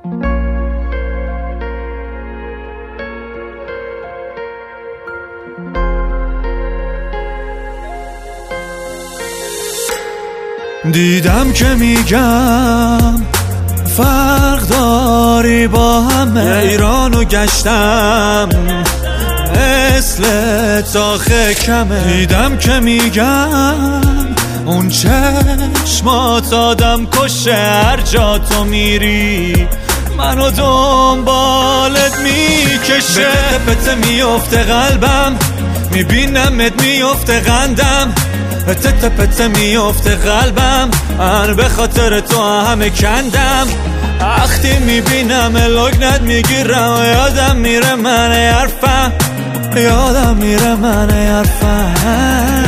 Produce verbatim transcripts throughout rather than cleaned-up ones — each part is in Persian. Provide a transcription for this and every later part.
دیدم که میگم فرق داری با همه، ایرانو گشتم مثل تاخه کمه. دیدم که میگم اون چشمات آدم کشه، هر جا تو میری منو دنبالت میکشه. پته پته میفته قلبم، میبینمت میفته قندم. پته پته میفته قلبم، من به خاطر تو همه کندم. وقتی میبینم لگنت میگیرم، یادم میره من حرفم، یادم میره من حرفم.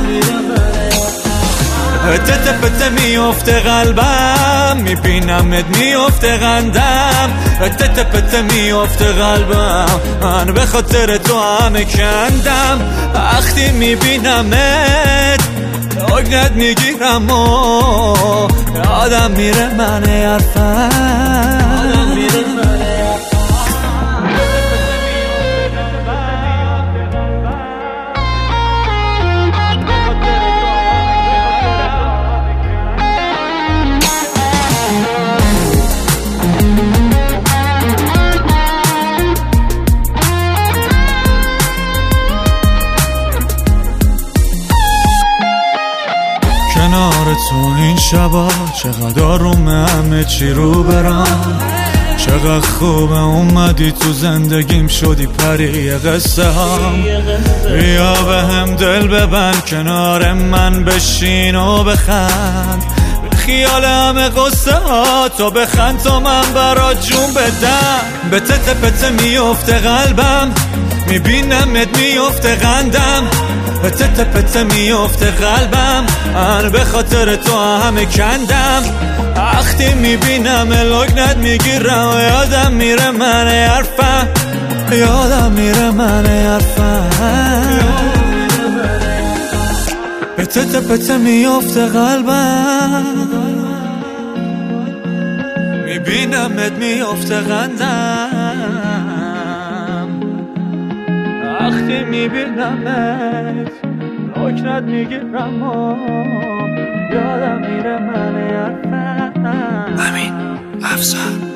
پته پته میفته قلبم، میبینمت میفته قندم. پته پته میفته قلبم، من به خاطر تو همه کندم. وقتی میبینمت لگنت میگیرم و یادم میره من حرفم. کنار تو این شبا چقدر آرومه، همه چی رو برام. چقدر خوبه اومدی تو زندگیم، شدی پری قصه هم. بیا به هم دل ببند، کنار من بشین و بخند. به خیال همه قصه ها تو بخند تا من برات جون بدم. به تته پته میفته قلبم، میبینمت میفته قندم. پته پته میفته قلبم، من به خاطر تو همه کندم. وقتی میبینم لگنت میگیرم، یادم میره من حرفم، یادم میره من حرفم. پته پته میفته قلبم، میبینمت میفته قندم. وقتی میبینمت لگنت میگیرم و یادم میره من حرفم. امین افسر